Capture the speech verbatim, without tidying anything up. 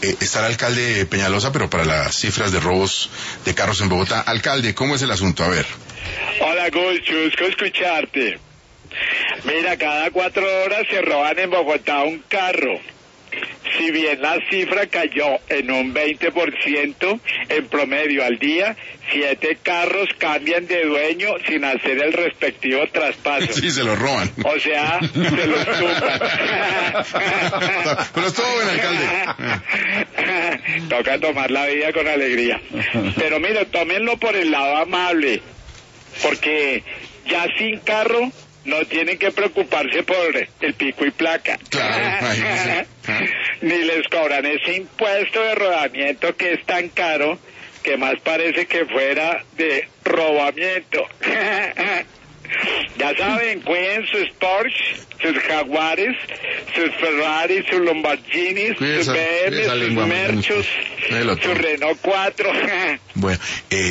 eh, está el alcalde Peñalosa, pero para las cifras de robos de carros en Bogotá. Alcalde, ¿cómo es el asunto? A ver. Hola, Gus, chusco escucharte. Mira, cada cuatro horas se roban en Bogotá un carro. Si bien la cifra cayó en un veinte por ciento en promedio al día, siete carros cambian de dueño sin hacer el respectivo traspaso. Sí, se los roban. O sea, se los tumban. Pero estuvo buen, alcalde. Toca tomar la vida con alegría. Pero mira, tómenlo por el lado amable, porque ya sin carro no tienen que preocuparse por el pico y placa. Claro, imagínese. Ni les cobran ese impuesto de rodamiento que es tan caro que más parece que fuera de robamiento. Ya saben, cuiden sus Porsche, sus Jaguares, sus Ferraris, sus Lamborghinis, sus B M, sus Merchos, sus Renault cuatro. Bueno, eh...